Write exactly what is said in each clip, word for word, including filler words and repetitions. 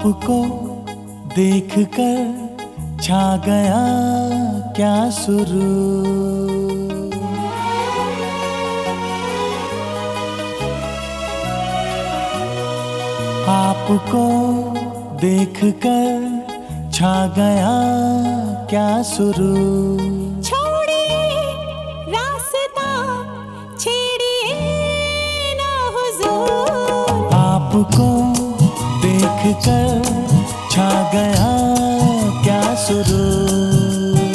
आपको देख कर छा गया क्या सुरूर। आपको देख कर छा गया क्या सुरूर। छोड़िए रास्ता छेड़िए ना हुजूर। आपको देख कर छा गया क्या सुरूर।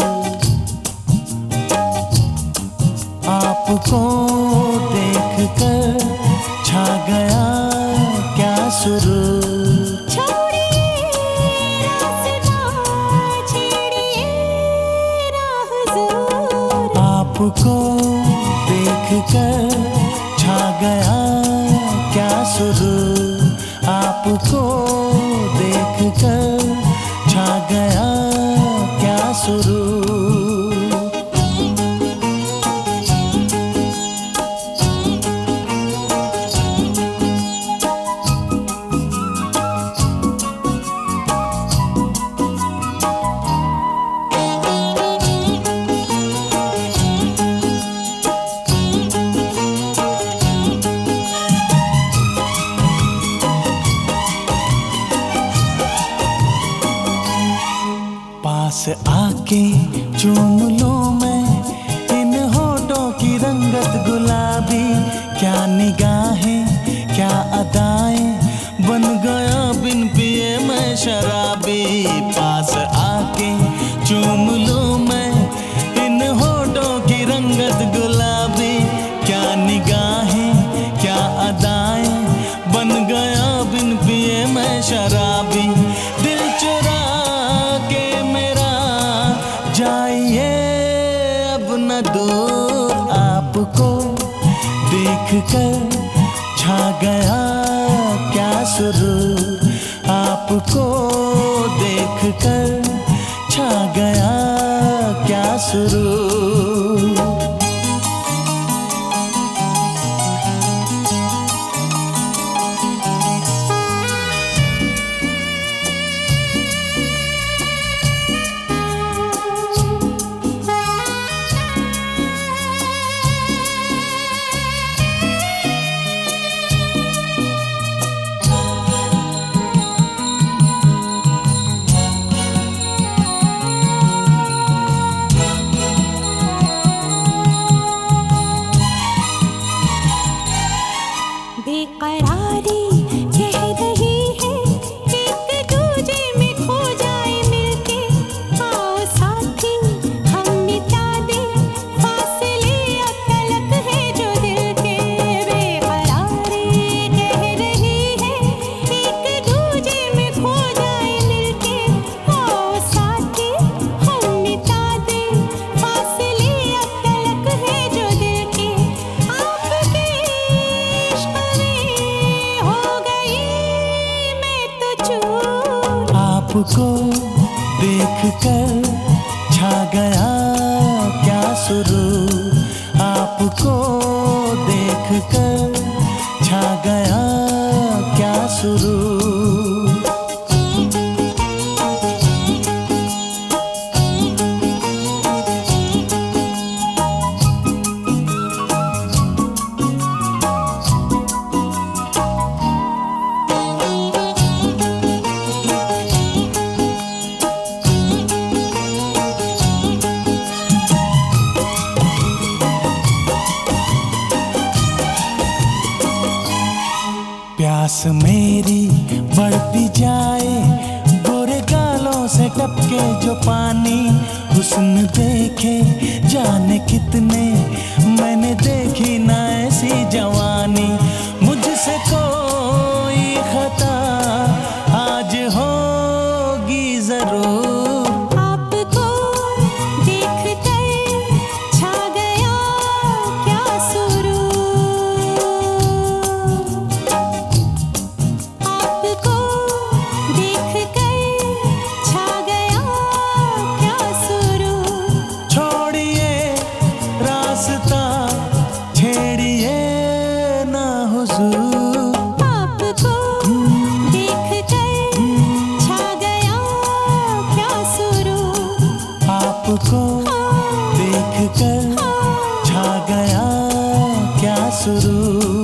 आपको देख कर छा गया क्या सुरूर। छोड़िए रास्ता छेड़िए ना हुजूर। आपको देख कर छा गया क्या सुरूर। आपको देख कर छा गया क्या सुरूर। पास आके चूम लूं मैं इन होठों की रंगत गुलाबी। क्या निगाहें क्या अदाएं बन गया बिन पिए मैं शराबी। पास आके चूम लूं मैं इन होठों की रंगत गुलाबी। क्या निगाहें क्या अदाएं बन गया बिन पिए मैं शराबी। दिल चुरा जाइए अब न दूर। आपको देख कर छा गया क्या सुरूर। आपको देख कर छा गया क्या सुरूर। बेकरारी कह रही है एक दूजे में खो जाए मिलके। आओ साथी हम मिटा दे फासले अब तलक है जो दिल के। बेकरारी कह रही है एक दूजे में खो जाए मिलके। आओ साथी हम मिटा दे फासले अब तलक है जो दिल के। आपके आपको देख कर छा गया क्या सुरूर। आपको देख कर छा गया क्या सुरूर। प्यास मेरी बढ़ती जाए गोरे गालों से टपके जो पानी। हुस्न देखे जाने कितने मैंने देखी ना ऐसी जवानी। मुझसे कोई खता आज होगी जरूर। छेड़िए ना हुजूर। शुरू